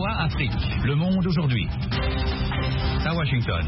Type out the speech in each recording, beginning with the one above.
VOA Afrique. Le monde aujourd'hui. À Washington.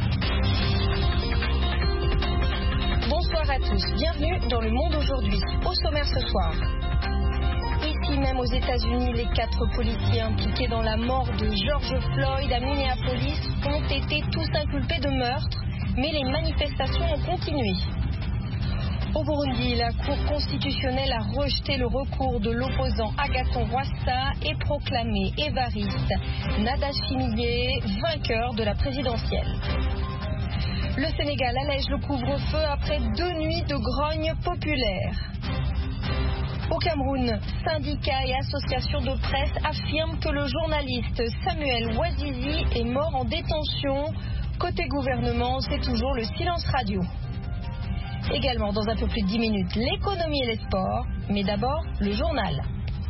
Bonsoir à tous. Bienvenue dans Le Monde aujourd'hui. Au sommaire ce soir. Ici même aux États-Unis, les 4 policiers impliqués dans la mort de George Floyd à Minneapolis ont été tous inculpés de meurtre, mais les manifestations ont continué. Au Burundi, la Cour constitutionnelle a rejeté le recours de l'opposant Agathon Rwasa et proclamé Évariste Ndayishimiye vainqueur de la présidentielle. Le Sénégal allège le couvre-feu après 2 nuits de grogne populaire. Au Cameroun, syndicats et associations de presse affirment que le journaliste Samuel Ouazizi est mort en détention. Côté gouvernement, c'est toujours le silence radio. Également, dans un peu plus de 10 minutes, l'économie et les sports. Mais d'abord, le journal.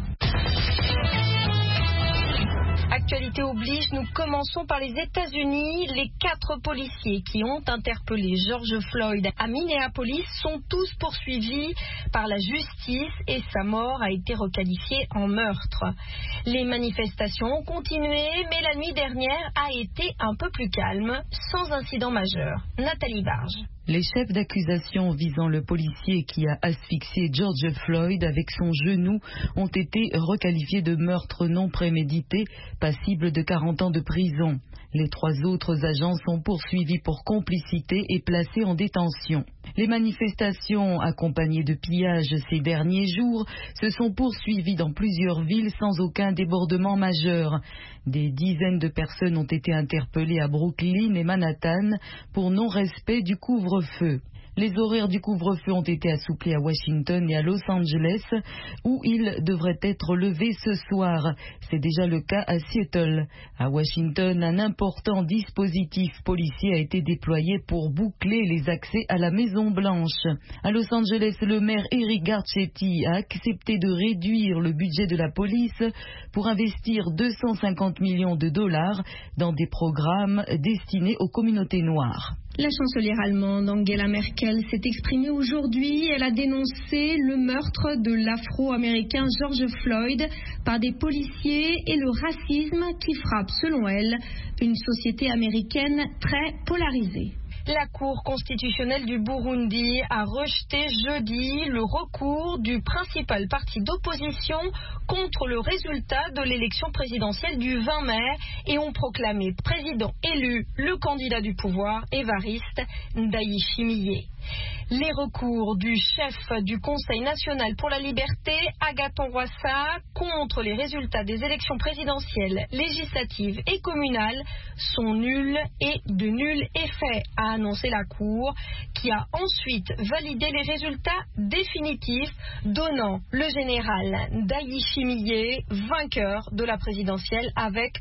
Actualité oblige, nous commençons par les États-Unis. Les 4 policiers qui ont interpellé George Floyd à Minneapolis sont tous poursuivis par la justice et sa mort a été requalifiée en meurtre. Les manifestations ont continué, mais la nuit dernière a été un peu plus calme, sans incident majeur. Nathalie Barge. Les chefs d'accusation visant le policier qui a asphyxié George Floyd avec son genou ont été requalifiés de meurtre non prémédité, passible de 40 ans de prison. Les 3 autres agents sont poursuivis pour complicité et placés en détention. Les manifestations, accompagnées de pillages ces derniers jours, se sont poursuivies dans plusieurs villes sans aucun débordement majeur. Des dizaines de personnes ont été interpellées à Brooklyn et Manhattan pour non-respect du couvre-feu. Les horaires du couvre-feu ont été assouplis à Washington et à Los Angeles, où ils devraient être levés ce soir. C'est déjà le cas à Seattle. À Washington, un important dispositif policier a été déployé pour boucler les accès à la Maison-Blanche. À Los Angeles, le maire Eric Garcetti a accepté de réduire le budget de la police pour investir 250 millions de dollars dans des programmes destinés aux communautés noires. La chancelière allemande Angela Merkel s'est exprimée aujourd'hui. Elle a dénoncé le meurtre de l'Afro-américain George Floyd par des policiers et le racisme qui frappe, selon elle, une société américaine très polarisée. La Cour constitutionnelle du Burundi a rejeté jeudi le recours du principal parti d'opposition contre le résultat de l'élection présidentielle du 20 mai et ont proclamé président élu le candidat du pouvoir, Évariste Ndayishimiye. Les recours du chef du Conseil national pour la liberté, Agathon Rwasa, contre les résultats des élections présidentielles, législatives et communales sont nuls et de nul effet, a annoncé la Cour, qui a ensuite validé les résultats définitifs, donnant le général Ndayishimiye vainqueur de la présidentielle avec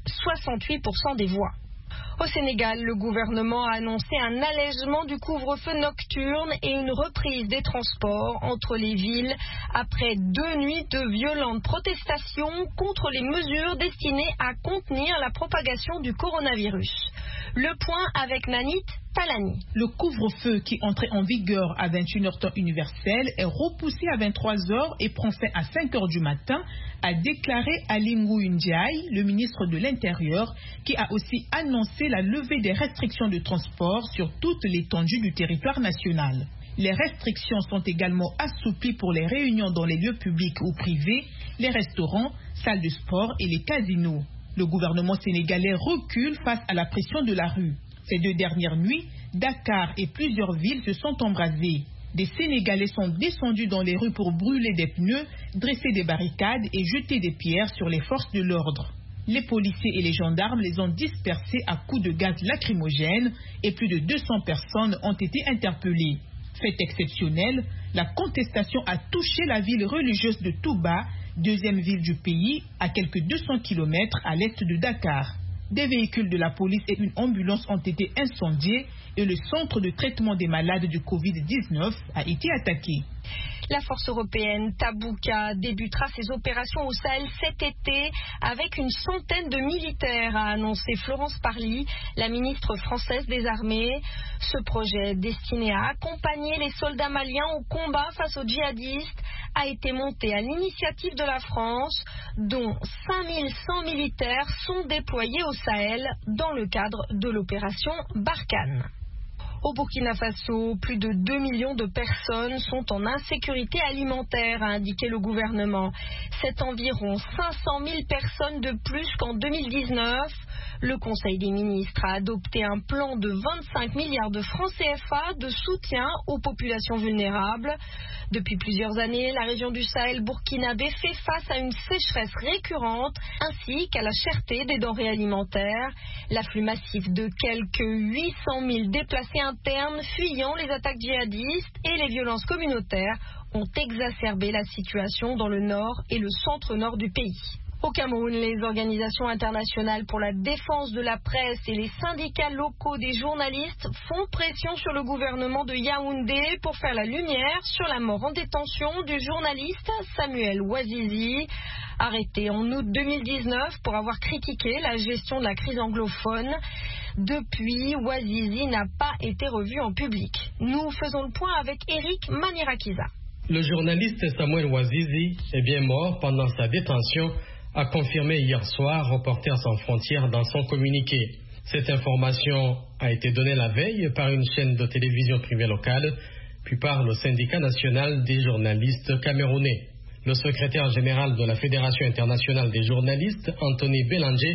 68% des voix. Au Sénégal, le gouvernement a annoncé un allègement du couvre-feu nocturne et une reprise des transports entre les villes après 2 nuits de violentes protestations contre les mesures destinées à contenir la propagation du coronavirus. Le point avec Nanit Talani. Le couvre-feu qui entrait en vigueur à 21h temps universel est repoussé à 23h et prend fin à 5h du matin, a déclaré Ali Ngouille Ndiaye, le ministre de l'Intérieur, qui a aussi annoncé la levée des restrictions de transport sur toute l'étendue du territoire national. Les restrictions sont également assouplies pour les réunions dans les lieux publics ou privés, les restaurants, salles de sport et les casinos. Le gouvernement sénégalais recule face à la pression de la rue. Ces 2 dernières nuits, Dakar et plusieurs villes se sont embrasées. Des Sénégalais sont descendus dans les rues pour brûler des pneus, dresser des barricades et jeter des pierres sur les forces de l'ordre. Les policiers et les gendarmes les ont dispersés à coups de gaz lacrymogène et plus de 200 personnes ont été interpellées. Fait exceptionnel, la contestation a touché la ville religieuse de Touba, 2e ville du pays, à quelques 200 km à l'est de Dakar. Des véhicules de la police et une ambulance ont été incendiés et le centre de traitement des malades du Covid-19 a été attaqué. La force européenne Tabuka débutera ses opérations au Sahel cet été avec une centaine de militaires, a annoncé Florence Parly, la ministre française des Armées. Ce projet destiné à accompagner les soldats maliens au combat face aux djihadistes a été monté à l'initiative de la France, dont 5100 militaires sont déployés au Sahel dans le cadre de l'opération Barkhane. Au Burkina Faso, plus de 2 millions de personnes sont en insécurité alimentaire, a indiqué le gouvernement. C'est environ 500 000 personnes de plus qu'en 2019. Le Conseil des ministres a adopté un plan de 25 milliards de francs CFA de soutien aux populations vulnérables. Depuis plusieurs années, la région du Sahel burkinabé fait face à une sécheresse récurrente ainsi qu'à la cherté des denrées alimentaires. L'afflux massif de quelques 800 000 déplacés internes fuyant les attaques djihadistes et les violences communautaires ont exacerbé la situation dans le nord et le centre-nord du pays. Au Cameroun, les organisations internationales pour la défense de la presse et les syndicats locaux des journalistes font pression sur le gouvernement de Yaoundé pour faire la lumière sur la mort en détention du journaliste Samuel Ouazizi, arrêté en août 2019 pour avoir critiqué la gestion de la crise anglophone. Depuis, Ouazizi n'a pas été revu en public. Nous faisons le point avec Eric Manirakiza. Le journaliste Samuel Ouazizi est bien mort pendant sa détention, a confirmé hier soir Reporters sans frontières dans son communiqué. Cette information a été donnée la veille par une chaîne de télévision privée locale, puis par le syndicat national des journalistes camerounais. Le secrétaire général de la Fédération internationale des journalistes, Anthony Bélanger,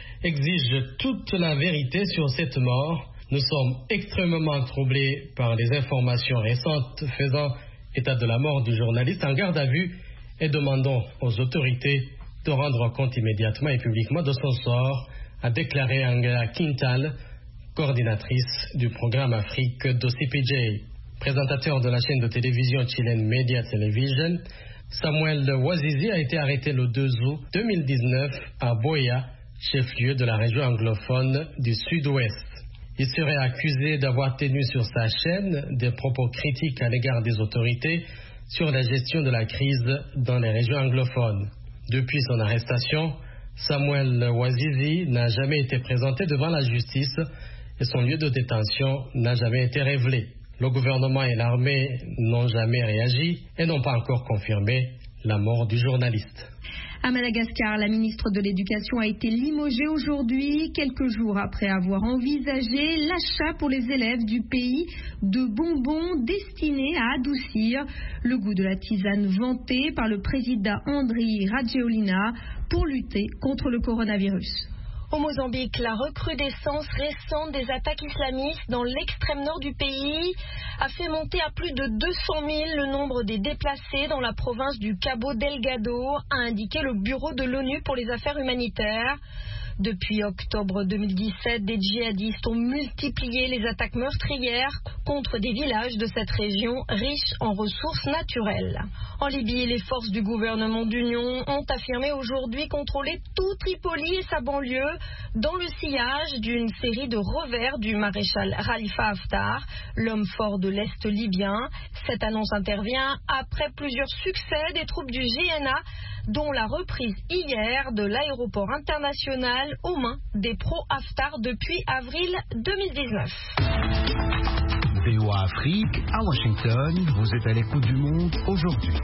exige toute la vérité sur cette mort. Nous sommes extrêmement troublés par les informations récentes faisant état de la mort du journaliste en garde à vue et demandons aux autorités de rendre compte immédiatement et publiquement de son sort, a déclaré Angela Quintal, coordinatrice du programme Afrique de CPJ. Présentateur de la chaîne de télévision chilienne Media Television, Samuel Ouazizi a été arrêté le 2 août 2019 à Boya, chef-lieu de la région anglophone du Sud-Ouest. Il serait accusé d'avoir tenu sur sa chaîne des propos critiques à l'égard des autorités sur la gestion de la crise dans les régions anglophones. Depuis son arrestation, Samuel Ouazizi n'a jamais été présenté devant la justice et son lieu de détention n'a jamais été révélé. Le gouvernement et l'armée n'ont jamais réagi et n'ont pas encore confirmé la mort du journaliste. À Madagascar, la ministre de l'Éducation a été limogée aujourd'hui, quelques jours après avoir envisagé l'achat pour les élèves du pays de bonbons destinés à adoucir le goût de la tisane vantée par le président Andry Rajoelina pour lutter contre le coronavirus. Au Mozambique, la recrudescence récente des attaques islamistes dans l'extrême nord du pays a fait monter à plus de 200 000 le nombre des déplacés dans la province du Cabo Delgado, a indiqué le Bureau de l'ONU pour les affaires humanitaires. Depuis octobre 2017, des djihadistes ont multiplié les attaques meurtrières contre des villages de cette région riche en ressources naturelles. En Libye, les forces du gouvernement d'union ont affirmé aujourd'hui contrôler tout Tripoli et sa banlieue dans le sillage d'une série de revers du maréchal Khalifa Haftar, l'homme fort de l'Est libyen. Cette annonce intervient après plusieurs succès des troupes du GNA, dont la reprise hier de l'aéroport international aux mains des pro-Haftar depuis avril 2019. VOA Afrique, à Washington, vous êtes à l'écoute du monde aujourd'hui.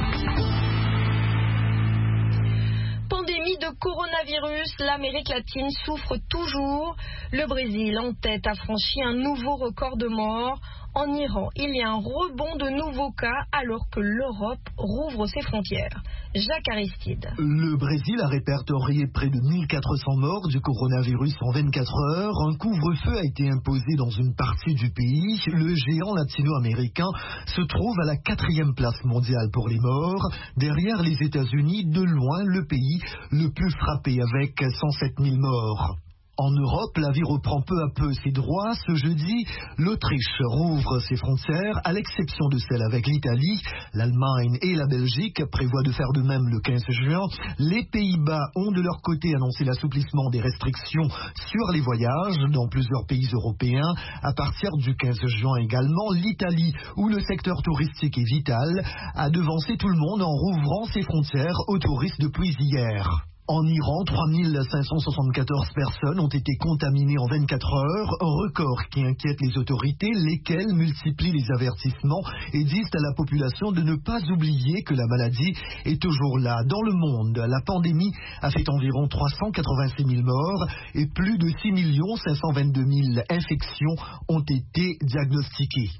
Pandémie de coronavirus, l'Amérique latine souffre toujours. Le Brésil, en tête, a franchi un nouveau record de morts. En Iran, il y a un rebond de nouveaux cas alors que l'Europe rouvre ses frontières. Jacques Aristide. Le Brésil a répertorié près de 1400 morts du coronavirus en 24 heures. Un couvre-feu a été imposé dans une partie du pays. Le géant latino-américain se trouve à la 4e place mondiale pour les morts. Derrière les États-Unis, de loin le pays le plus frappé avec 107 000 morts. En Europe, la vie reprend peu à peu ses droits. Ce jeudi, l'Autriche rouvre ses frontières, à l'exception de celle avec l'Italie. L'Allemagne et la Belgique prévoient de faire de même le 15 juin. Les Pays-Bas ont de leur côté annoncé l'assouplissement des restrictions sur les voyages dans plusieurs pays européens. À partir du 15 juin également, l'Italie, où le secteur touristique est vital, a devancé tout le monde en rouvrant ses frontières aux touristes depuis hier. En Iran, 3574 personnes ont été contaminées en 24 heures, un record qui inquiète les autorités, lesquelles multiplient les avertissements et disent à la population de ne pas oublier que la maladie est toujours là. Dans le monde, la pandémie a fait environ 386 000 morts et plus de 6 522 000 infections ont été diagnostiquées.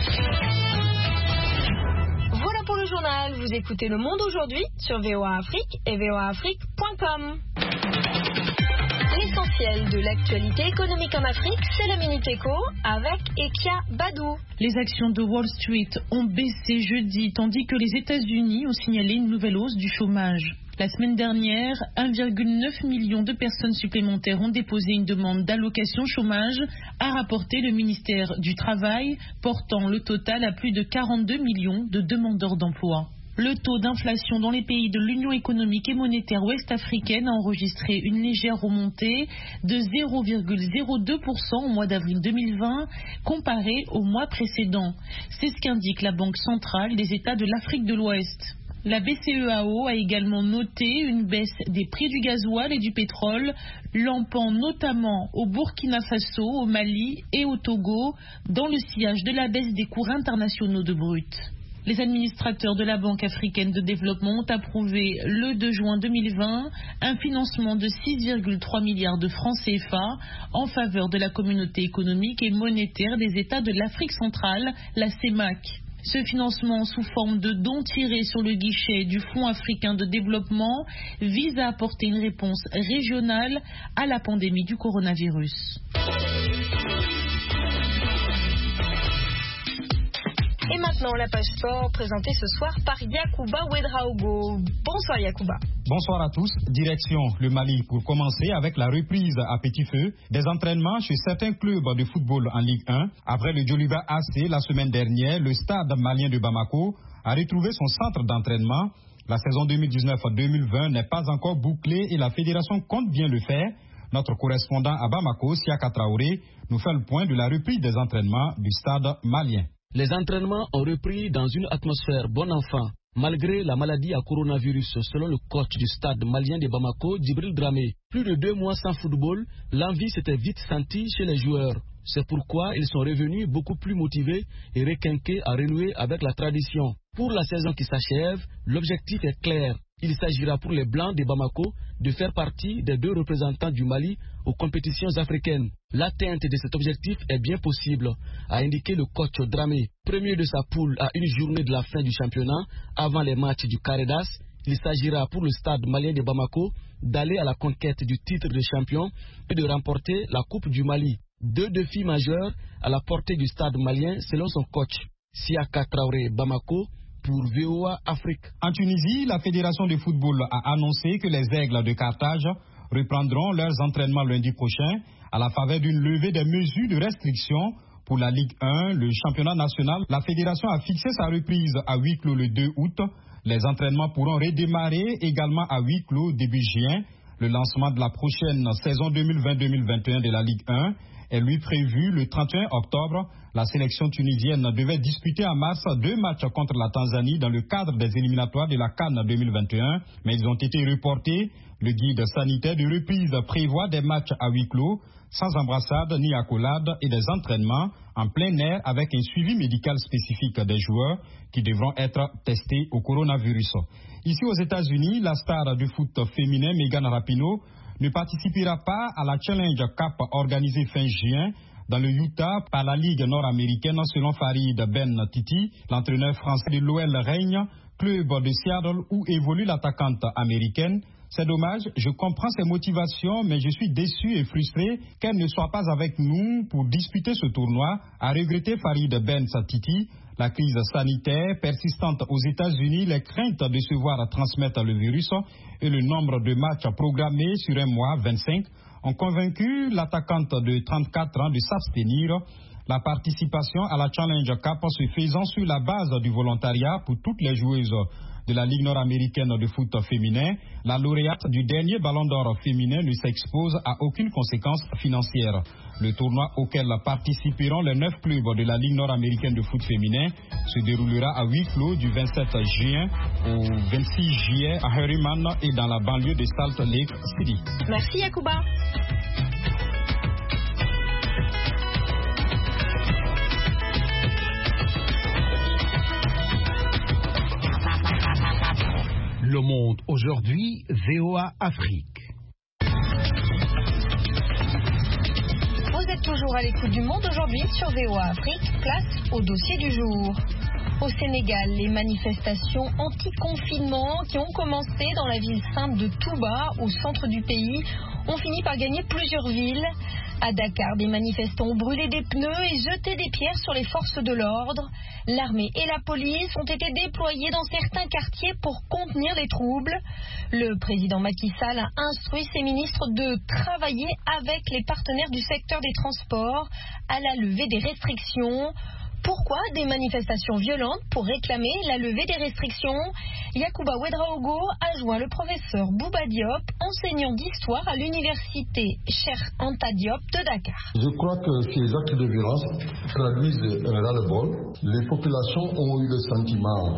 Pour le journal, vous écoutez Le Monde aujourd'hui sur VOA Afrique et voaafrique.com. L'essentiel de l'actualité économique en Afrique, c'est la Minute Éco avec Ekia Badou. Les actions de Wall Street ont baissé jeudi, tandis que les États-Unis ont signalé une nouvelle hausse du chômage. La semaine dernière, 1,9 million de personnes supplémentaires ont déposé une demande d'allocation chômage, a rapporté le ministère du Travail, portant le total à plus de 42 millions de demandeurs d'emploi. Le taux d'inflation dans les pays de l'Union économique et monétaire ouest-africaine a enregistré une légère remontée de 0,02% au mois d'avril 2020 comparé au mois précédent. C'est ce qu'indique la Banque centrale des États de l'Afrique de l'Ouest. La BCEAO a également noté une baisse des prix du gasoil et du pétrole, lampant notamment au Burkina Faso, au Mali et au Togo, dans le sillage de la baisse des cours internationaux de brut. Les administrateurs de la Banque africaine de développement ont approuvé le 2 juin 2020 un financement de 6,3 milliards de francs CFA en faveur de la communauté économique et monétaire des États de l'Afrique centrale, la CEMAC. Ce financement sous forme de dons tirés sur le guichet du Fonds africain de développement vise à apporter une réponse régionale à la pandémie du coronavirus. Et maintenant, la page sport présentée ce soir par Yacouba Ouedraogo. Bonsoir Yacouba. Bonsoir à tous. Direction le Mali pour commencer avec la reprise à petit feu des entraînements chez certains clubs de football en Ligue 1. Après le Djoliba AC la semaine dernière, le stade malien de Bamako a retrouvé son centre d'entraînement. La saison 2019-2020 n'est pas encore bouclée et la fédération compte bien le faire. Notre correspondant à Bamako, Siaka Traoré, nous fait le point de la reprise des entraînements du stade malien. Les entraînements ont repris dans une atmosphère bon enfant, malgré la maladie à coronavirus, selon le coach du stade malien de Bamako, Djibril Dramé. Plus de 2 mois sans football, l'envie s'était vite sentie chez les joueurs. C'est pourquoi ils sont revenus beaucoup plus motivés et requinqués à renouer avec la tradition. Pour la saison qui s'achève, l'objectif est clair. Il s'agira pour les Blancs de Bamako de faire partie des 2 représentants du Mali aux compétitions africaines. L'atteinte de cet objectif est bien possible, a indiqué le coach Dramé. Premier de sa poule à une journée de la fin du championnat, avant les matchs du Caredas, il s'agira pour le stade malien de Bamako d'aller à la conquête du titre de champion et de remporter la Coupe du Mali. 2 défis majeurs à la portée du stade malien selon son coach. Siaka Traoré, Bamako, pour VOA Afrique. En Tunisie, la Fédération de football a annoncé que les Aigles de Carthage reprendront leurs entraînements lundi prochain à la faveur d'une levée des mesures de restriction pour la Ligue 1, le championnat national. La Fédération a fixé sa reprise à huis clos le 2 août. Les entraînements pourront redémarrer également à huis clos début juin. Le lancement de la prochaine saison 2020-2021 de la Ligue 1 est lui prévu le 31 octobre. La sélection tunisienne devait disputer en mars 2 matchs contre la Tanzanie dans le cadre des éliminatoires de la CAN 2021, mais ils ont été reportés. Le guide sanitaire de reprise prévoit des matchs à huis clos, sans embrassade ni accolade et des entraînements en plein air avec un suivi médical spécifique des joueurs qui devront être testés au coronavirus. Ici aux États-Unis, la star du foot féminin Megan Rapinoe ne participera pas à la Challenge Cup organisée fin juin dans le Utah par la Ligue nord-américaine selon Farid Ben Titi, l'entraîneur français de l'OL Reign, club de Seattle où évolue l'attaquante américaine. C'est dommage, je comprends ses motivations, mais je suis déçu et frustré qu'elle ne soit pas avec nous pour disputer ce tournoi, a regretté Farid Ben Titi. La crise sanitaire persistante aux États-Unis, les craintes de se voir transmettre le virus et le nombre de matchs programmés sur un mois, 25, ont convaincu l'attaquante de 34 ans de s'abstenir. La participation à la Challenge Cup se faisant sur la base du volontariat pour toutes les joueuses de la Ligue nord-américaine de foot féminin, la lauréate du dernier Ballon d'Or féminin ne s'expose à aucune conséquence financière. Le tournoi auquel participeront les 9 clubs de la Ligue nord-américaine de foot féminin se déroulera à huis clos du 27 juin au 26 juillet à Harriman et dans la banlieue de Salt Lake City. Merci Yacouba. Le Monde aujourd'hui, VOA Afrique. Vous êtes toujours à l'écoute du Monde aujourd'hui sur VOA Afrique. Place au dossier du jour. Au Sénégal, les manifestations anti-confinement qui ont commencé dans la ville sainte de Touba, au centre du pays, ont fini par gagner plusieurs villes. À Dakar, des manifestants ont brûlé des pneus et jeté des pierres sur les forces de l'ordre. L'armée et la police ont été déployés dans certains quartiers pour contenir les troubles. Le président Macky Sall a instruit ses ministres de travailler avec les partenaires du secteur des transports à la levée des restrictions. Pourquoi des manifestations violentes pour réclamer la levée des restrictions? Yacouba Ouedraogo a joint le professeur Bouba Diop, enseignant d'histoire à l'université Cheikh Anta Diop de Dakar. Je crois que ces actes de violence traduisent un ras-le-bol. Les populations ont eu le sentiment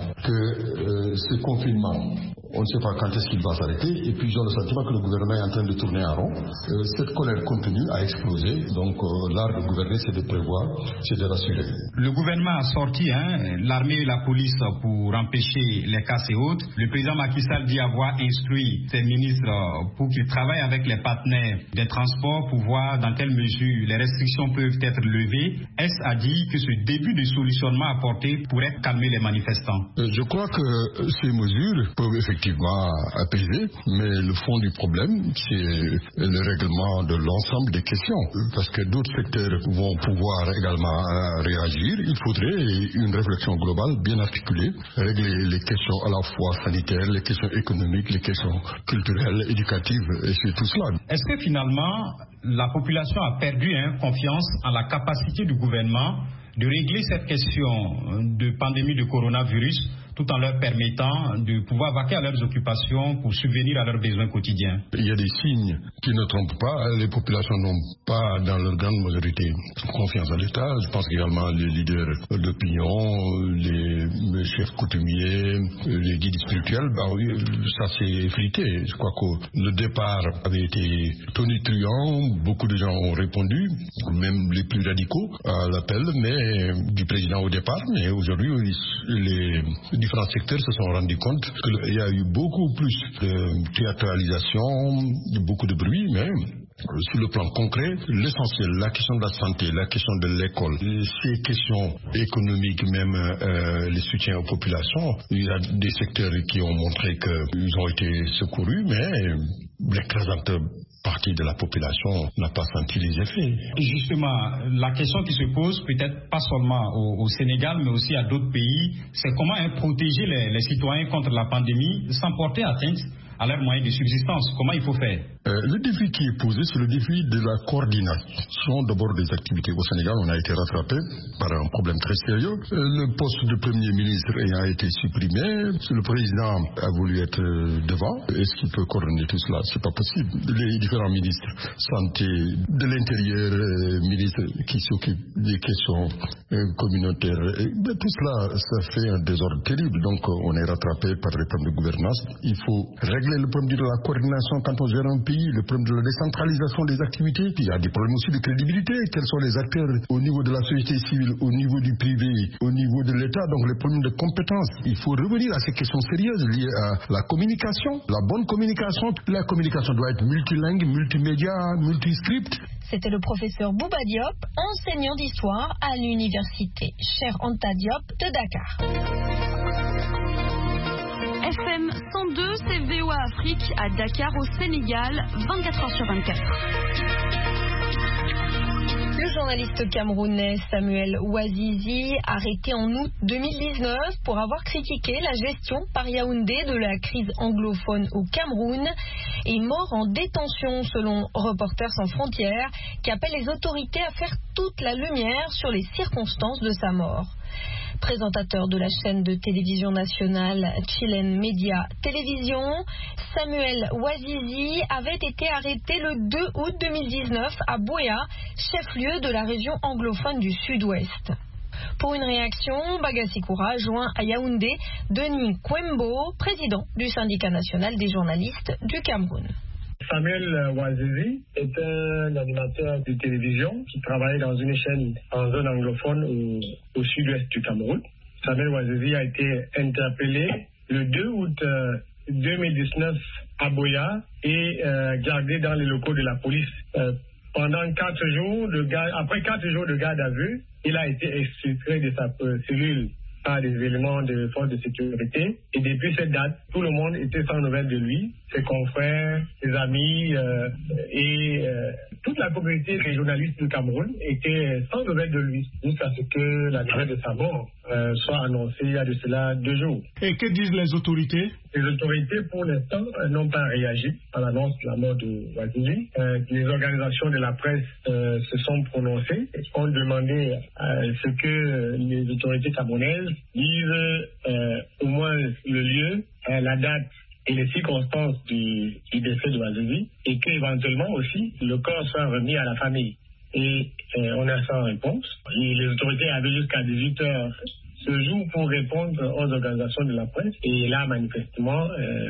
que ce confinement, on ne sait pas quand est-ce qu'il va s'arrêter, et puis ils ont le sentiment que le gouvernement est en train de tourner en rond. Cette colère contenue a explosé, donc l'art de gouverner, c'est de prévoir, c'est de rassurer. Le gouvernement a sorti l'armée et la police pour empêcher les casses et autres. Le président Macky Sall dit avoir instruit ses ministres pour qu'ils travaillent avec les partenaires des transports pour voir dans quelle mesure les restrictions peuvent être levées. Est-ce à dire que ce début de solutionnement apporté pourrait calmer les manifestants? Je crois que ces mesures peuvent effectivement apaiser, mais le fond du problème, c'est le règlement de l'ensemble des questions. Parce que d'autres secteurs vont pouvoir également réagir. Il faudrait une réflexion globale bien articulée, régler les questions à la fois sanitaires, les questions économiques, les questions culturelles, éducatives, et c'est tout cela. Est-ce que finalement, la population a perdu confiance en la capacité du gouvernement de régler cette question de pandémie de coronavirus tout en leur permettant de pouvoir vaquer à leurs occupations pour subvenir à leurs besoins quotidiens? Il y a des signes qui ne trompent pas. Les populations n'ont pas, dans leur grande majorité, confiance en l'État. Je pense également les leaders d'opinion, les chefs coutumiers, les guides spirituels, ça s'est effrité. Je crois que le départ avait été tonitruant. Beaucoup de gens ont répondu, même les plus radicaux, à l'appel du président au départ. Mais aujourd'hui, les différents secteurs se sont rendus compte qu'il y a eu beaucoup plus de théâtralisation, beaucoup de bruit, mais sur le plan concret, l'essentiel, la question de la santé, la question de l'école, ces questions économiques, même les soutiens aux populations, il y a des secteurs qui ont montré qu'ils ont été secourus, mais l'écrasante partie de la population n'a pas senti les effets. Justement, la question qui se pose, peut-être pas seulement au Sénégal, mais aussi à d'autres pays, c'est comment protéger les citoyens contre la pandémie sans porter atteinte à leurs moyens de subsistance. Comment il faut faire? Le défi qui est posé, c'est le défi de la coordination d'abord des activités. Au Sénégal, on a été rattrapé par un problème très sérieux. Le poste de Premier ministre a été supprimé. Le président a voulu être devant. Est-ce qu'il peut coordonner tout cela? C'est pas possible. Les différents ministres, santé, de l'intérieur, ministres qui s'occupent des questions communautaires, tout cela, ça fait un désordre terrible. Donc, on est rattrapé par les problèmes de gouvernance. Il faut régler le problème de la coordination quand on gère un pays, le problème de la décentralisation des activités. Puis il y a des problèmes aussi de crédibilité. Quels sont les acteurs au niveau de la société civile, au niveau du privé, au niveau de l'État? Donc les problèmes de compétences. Il faut revenir à ces questions sérieuses liées à la communication, la bonne communication. La communication doit être multilingue, multimédia, multiscript. C'était le professeur Bouba Diop, enseignant d'histoire à l'université Cheikh Anta Diop de Dakar. FM 102, c'est VOA Afrique à Dakar au Sénégal, 24h sur 24. Le journaliste camerounais Samuel Ouazizi, arrêté en août 2019 pour avoir critiqué la gestion par Yaoundé de la crise anglophone au Cameroun, est mort en détention selon Reporters sans frontières, qui appelle les autorités à faire toute la lumière sur les circonstances de sa mort. Présentateur de la chaîne de télévision nationale Chilean Media Télévision, Samuel Ouazizi avait été arrêté le 2 août 2019 à Buea, chef-lieu de la région anglophone du Sud-Ouest. Pour une réaction, Bagassikoura joint à Yaoundé Denis Kwembo, président du syndicat national des journalistes du Cameroun. Samuel Ouazizi est un animateur de télévision qui travaillait dans une chaîne en zone anglophone au sud-ouest du Cameroun. Samuel Ouazizi a été interpellé le 2 août 2019 à Buea et gardé dans les locaux de la police. Pendant 4 jours après 4 jours de garde à vue, il a été extrait de sa cellule par des éléments de force de sécurité. Et depuis cette date, tout le monde était sans nouvelles de lui. Ses confrères, ses amis et toute la communauté des journalistes du Cameroun étaient sans nouvelles de lui, jusqu'à ce que la nouvelle de sa mort soit annoncée il y a de cela 2 jours. Et que disent les autorités? Les autorités, pour l'instant, n'ont pas réagi à l'annonce de la mort de Ouazizi. Les organisations de la presse se sont prononcées, ont demandé ce que les autorités camerounaises disent au moins le lieu, la date et les circonstances du décès de Ouazizi, et qu'éventuellement aussi le corps soit remis à la famille. Et on a sans réponse. Et les autorités avaient jusqu'à 18h ce jour pour répondre aux organisations de la presse. Et là, manifestement,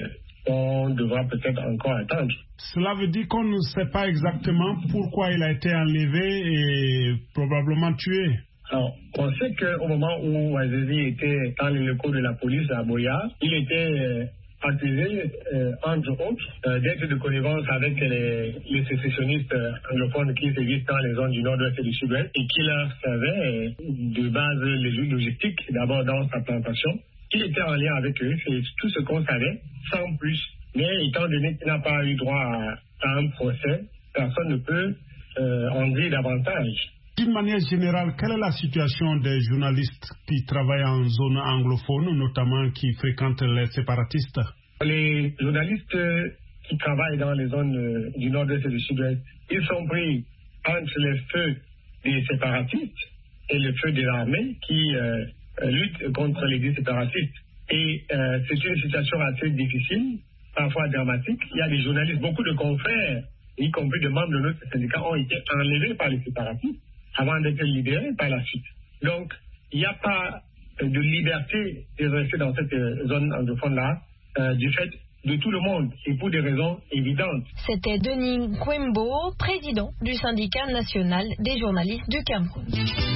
on devra peut-être encore attendre. Cela veut dire qu'on ne sait pas exactement pourquoi il a été enlevé et probablement tué. Alors, on sait qu'au moment où Ouazizi était dans les locaux de la police à Buea, il était accusé, entre autres, d'être de connivence avec les sécessionnistes anglophones qui sévissent dans les zones du nord-ouest et du sud-ouest et qui leur servaient de base logistique, d'abord dans sa plantation. Il était en lien avec eux, c'est tout ce qu'on savait, sans plus. Mais étant donné qu'il n'a pas eu droit à un procès, personne ne peut en dire davantage. D'une manière générale, quelle est la situation des journalistes qui travaillent en zone anglophone, notamment qui fréquentent les séparatistes? Les journalistes qui travaillent dans les zones du nord-est et du sud-ouest, ils sont pris entre les feux des séparatistes et le feu de l'armée qui lutte contre les séparatistes. Et c'est une situation assez difficile, parfois dramatique. Il y a des journalistes, beaucoup de confrères, y compris de membres de notre syndicat, ont été enlevés par les séparatistes avant d'être libérés par la suite. Donc, il n'y a pas de liberté de rester dans cette zone anglophone-là du fait de tout le monde et pour des raisons évidentes. C'était Denis Kwembo, président du syndicat national des journalistes du Cameroun.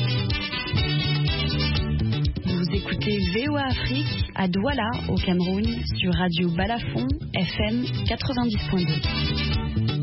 Vous écoutez VOA Afrique à Douala au Cameroun sur Radio Balafon FM 90.2.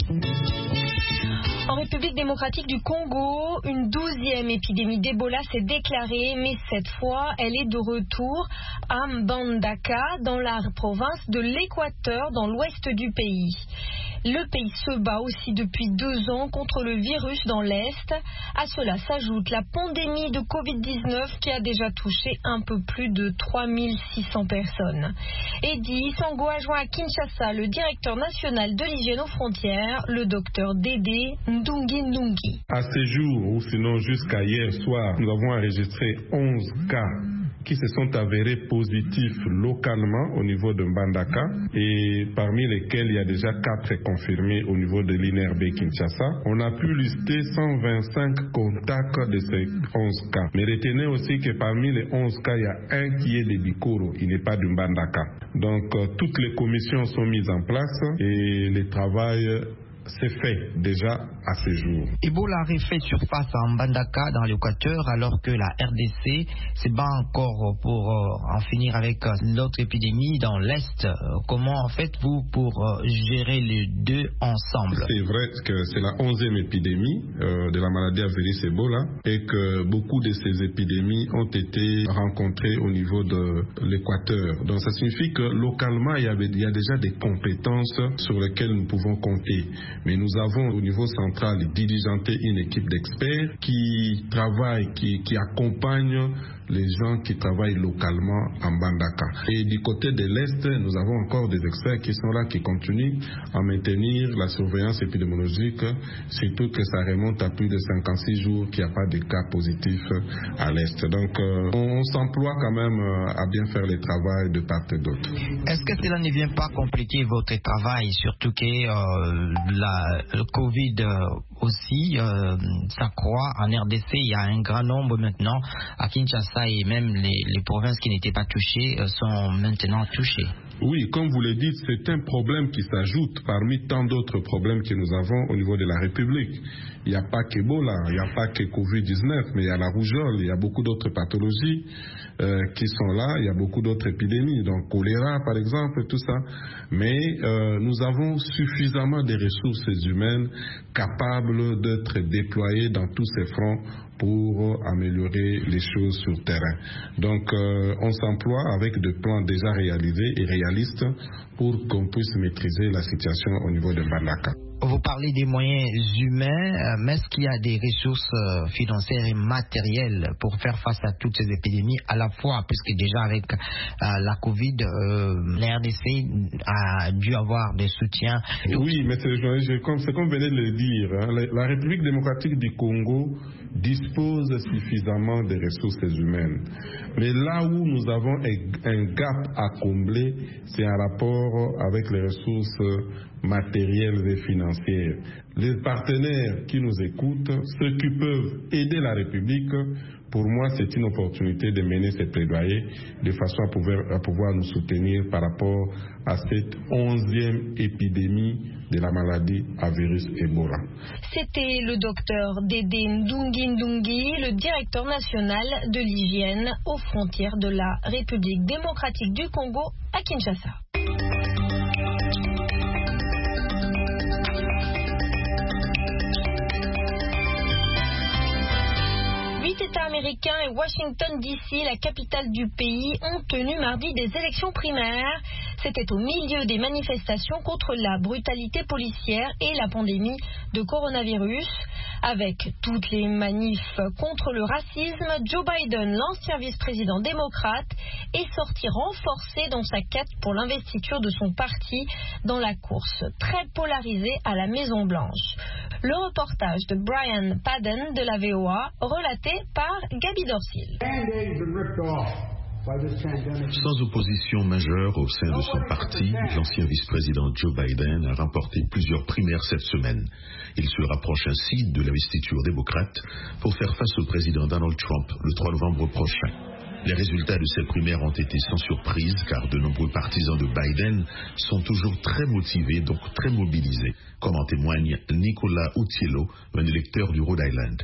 En République démocratique du Congo, une 12e épidémie d'Ebola s'est déclarée, mais cette fois, elle est de retour à Mbandaka, dans la province de l'Équateur, dans l'ouest du pays. Le pays se bat aussi depuis 2 ans contre le virus dans l'Est. À cela s'ajoute la pandémie de Covid-19 qui a déjà touché un peu plus de 3600 personnes. Eddy Sango a joint à Kinshasa le directeur national de l'hygiène aux frontières, le docteur Dédé Ndungi Ndungi. À ce jour, ou sinon jusqu'à hier soir, nous avons enregistré 11 cas qui se sont avérés positifs localement au niveau de Mbandaka et parmi lesquels il y a déjà 4 confirmés au niveau de l'INRB Kinshasa. On a pu lister 125 contacts de ces 11 cas. Mais retenez aussi que parmi les 11 cas, il y a un qui est de Bikoro, il n'est pas de Mbandaka. Donc toutes les commissions sont mises en place et le travail c'est fait déjà à ce jour. Ebola a refait surface en Mbandaka dans l'Équateur alors que la RDC se bat encore pour en finir avec l'autre épidémie dans l'Est. Comment faites-vous pour gérer les deux ensemble? C'est vrai que c'est la 11e épidémie de la maladie à virus Ebola et que beaucoup de ces épidémies ont été rencontrées au niveau de l'Équateur. Donc ça signifie que localement il y a déjà des compétences sur lesquelles nous pouvons compter. Mais nous avons au niveau central diligenté une équipe d'experts qui travaillent, qui accompagnent les gens qui travaillent localement en Mbandaka. Et du côté de l'Est, nous avons encore des experts qui sont là, qui continuent à maintenir la surveillance épidémiologique, surtout que ça remonte à plus de 56 jours qu'il n'y a pas de cas positifs à l'Est. Donc on s'emploie quand même à bien faire le travail de part et d'autre. Est-ce que cela ne vient pas compliquer votre travail, surtout que le Covid aussi s'accroît en RDC, il y a un grand nombre maintenant à Kinshasa et même les provinces qui n'étaient pas touchées sont maintenant touchées. Oui, comme vous le dites, c'est un problème qui s'ajoute parmi tant d'autres problèmes que nous avons au niveau de la République. Il n'y a pas qu'Ebola, il n'y a pas que Covid-19, mais il y a la rougeole, il y a beaucoup d'autres pathologies qui sont là, il y a beaucoup d'autres épidémies, donc choléra par exemple, tout ça. Mais nous avons suffisamment de ressources humaines capables d'être déployées dans tous ces fronts pour améliorer les choses sur le terrain. Donc on s'emploie avec des plans déjà réalisés et réalistes pour qu'on puisse maîtriser la situation au niveau de Mbandaka. Vous parlez des moyens humains, mais est-ce qu'il y a des ressources financières et matérielles pour faire face à toutes ces épidémies à la fois, puisque déjà avec la Covid, la RDC a dû avoir des soutiens. Oui, mais c'est comme vous venez de le dire, hein, la République démocratique du Congo dispose suffisamment de ressources humaines. Mais là où nous avons un gap à combler, c'est en rapport avec les ressources matérielles et financières. Les partenaires qui nous écoutent, ceux qui peuvent aider la République, pour moi, c'est une opportunité de mener ces plaidoyers de façon à pouvoir nous soutenir par rapport à cette 11e épidémie de la maladie à virus Ebola. C'était le docteur Dédé Ndungi Ndungi, le directeur national de l'hygiène aux frontières de la République démocratique du Congo à Kinshasa. États américains et Washington DC, la capitale du pays, ont tenu mardi des élections primaires. C'était au milieu des manifestations contre la brutalité policière et la pandémie de coronavirus. Avec toutes les manifs contre le racisme, Joe Biden, l'ancien vice-président démocrate, est sorti renforcé dans sa quête pour l'investiture de son parti dans la course très polarisée à la Maison-Blanche. Le reportage de Brian Padden de la VOA, relaté par Gaby Dorsil. Sans opposition majeure au sein de son parti, l'ancien vice-président Joe Biden a remporté plusieurs primaires cette semaine. Il se rapproche ainsi de l'investiture démocrate pour faire face au président Donald Trump le 3 novembre prochain. Les résultats de ces primaires ont été sans surprise car de nombreux partisans de Biden sont toujours très motivés, donc très mobilisés, comme en témoigne Nicolas Outiello, un électeur du Rhode Island.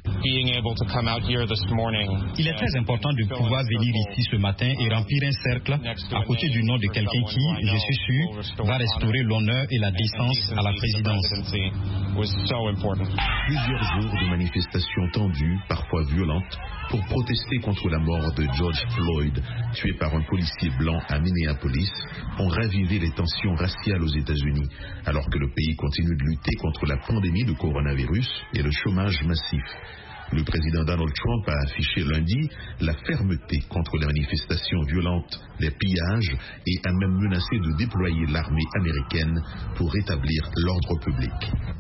Il est très important de pouvoir venir ici ce matin et remplir un cercle à côté du nom de quelqu'un qui, je suis sûr, va restaurer l'honneur et la décence à la présidence. Plusieurs jours de manifestations tendues, parfois violentes, pour protester contre la mort de George Floyd, tué par un policier blanc à Minneapolis, ont ravivé les tensions raciales aux États-Unis, alors que le pays continue de lutter contre la pandémie de coronavirus et le chômage massif. Le président Donald Trump a affiché lundi la fermeté contre les manifestations violentes, les pillages et a même menacé de déployer l'armée américaine pour rétablir l'ordre public.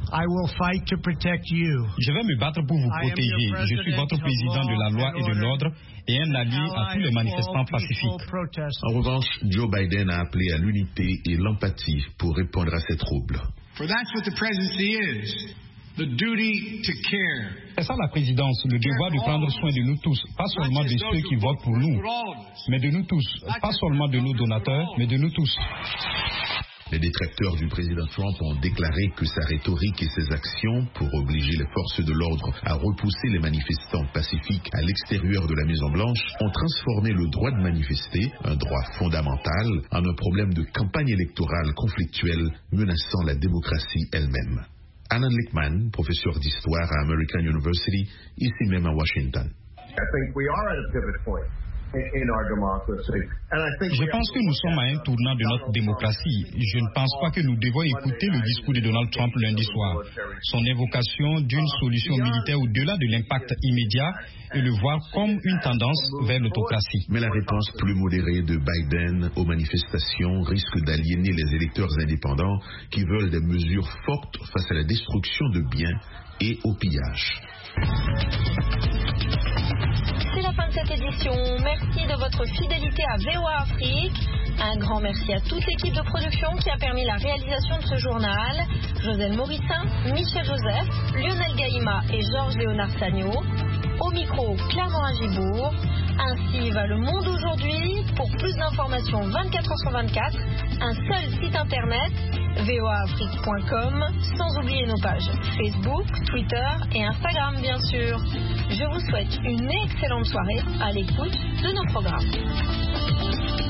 Je vais me battre pour vous protéger. Je suis votre président de la loi et de l'ordre et un allié à tous les manifestants pacifiques. En revanche, Joe Biden a appelé à l'unité et l'empathie pour répondre à ces troubles. C'est ça la présidence, le devoir de prendre soin de nous tous, pas seulement de ceux qui votent pour nous, mais de nous tous, pas seulement de nos donateurs, mais de nous tous. Les détracteurs du président Trump ont déclaré que sa rhétorique et ses actions pour obliger les forces de l'ordre à repousser les manifestants pacifiques à l'extérieur de la Maison-Blanche ont transformé le droit de manifester, un droit fondamental, en un problème de campagne électorale conflictuelle menaçant la démocratie elle-même. Alan Lichtman, professeur d'histoire à American University, ici même à Washington. Je pense que nous sommes à un tournant de notre démocratie. Je ne pense pas que nous devons écouter le discours de Donald Trump lundi soir. Son évocation d'une solution militaire au-delà de l'impact immédiat et le voir comme une tendance vers l'autocratie. Mais la réponse plus modérée de Biden aux manifestations risque d'aliéner les électeurs indépendants qui veulent des mesures fortes face à la destruction de biens et au pillage. C'est la fin de cette édition. Merci de votre fidélité à VOA Afrique. Un grand merci à toute l'équipe de production qui a permis la réalisation de ce journal. Josène Morissin, Michel Joseph, Lionel Gaïma et Georges-Léonard Sagno. Au micro, Clément Agibourg. Ainsi va le monde aujourd'hui. Pour plus d'informations 24h/24, un seul site internet, voaafrique.com, sans oublier nos pages Facebook, Twitter et Instagram bien sûr. Je vous souhaite une excellente soirée à l'écoute de nos programmes.